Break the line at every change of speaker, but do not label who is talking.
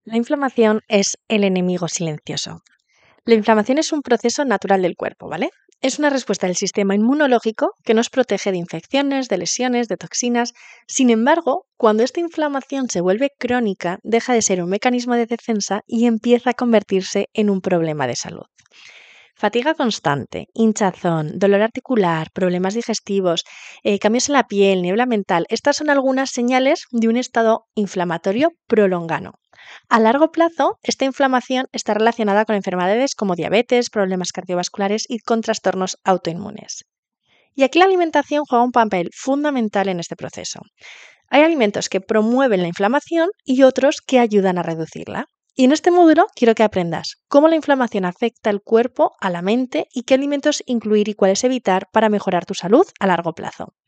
La inflamación es el enemigo silencioso. La inflamación es un proceso natural del cuerpo, ¿vale? Es una respuesta del sistema inmunológico que nos protege de infecciones, de lesiones, de toxinas. Sin embargo, cuando esta inflamación se vuelve crónica, deja de ser un mecanismo de defensa y empieza a convertirse en un problema de salud. Fatiga constante, hinchazón, dolor articular, problemas digestivos, cambios en la piel, niebla mental. Estas son algunas señales de un estado inflamatorio prolongado. A largo plazo, esta inflamación está relacionada con enfermedades como diabetes, problemas cardiovasculares y con trastornos autoinmunes. Y aquí la alimentación juega un papel fundamental en este proceso. Hay alimentos que promueven la inflamación y otros que ayudan a reducirla. Y en este módulo quiero que aprendas cómo la inflamación afecta al cuerpo, a la mente y qué alimentos incluir y cuáles evitar para mejorar tu salud a largo plazo.